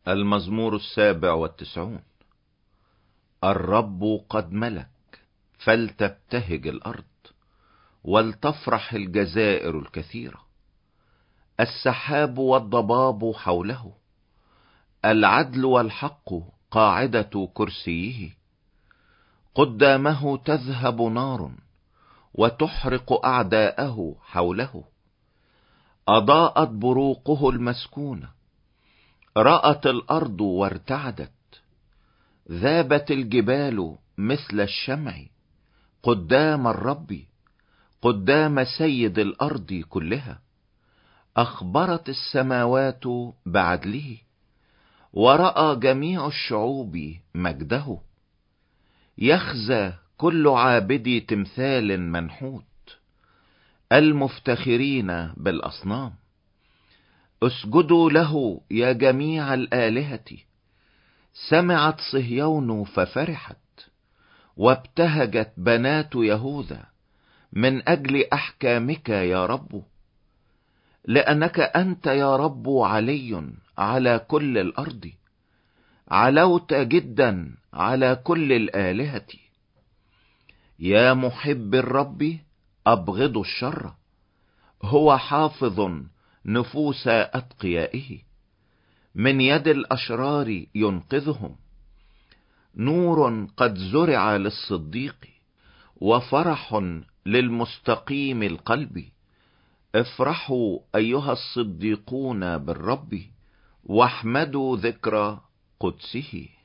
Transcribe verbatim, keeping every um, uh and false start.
المزمور السابع والتسعون. الرب قد ملك، فلتبتهج الأرض، ولتفرح الجزائر الكثيرة. السحاب والضباب حوله، العدل والحق قاعدة كرسيه. قدامه تذهب نار، وتحرق أعداءه حوله. أضاءت بروقه المسكونة، رأت الأرض وارتعدت. ذابت الجبال مثل الشمع قدام الرب، قدام سيد الأرض كلها. أخبرت السماوات بعدله، ورأى جميع الشعوب مجده. يخزى كل عابد تمثال منحوت، المفتخرين بالأصنام. اسجدوا له يا جميع الآلهة. سمعت صهيون ففرحت، وابتهجت بنات يهوذا من أجل أحكامك يا رب. لأنك أنت يا رب علي على كل الأرض، علوت جدا على كل الآلهة. يا محب الرب أبغض الشر، هو حافظ نفوس أتقيائه. من يد الأشرار ينقذهم. نور قد زرع للصديق، وفرح للمستقيم القلب. افرحوا أيها الصديقون بالرب، واحمدوا ذكر قدسه.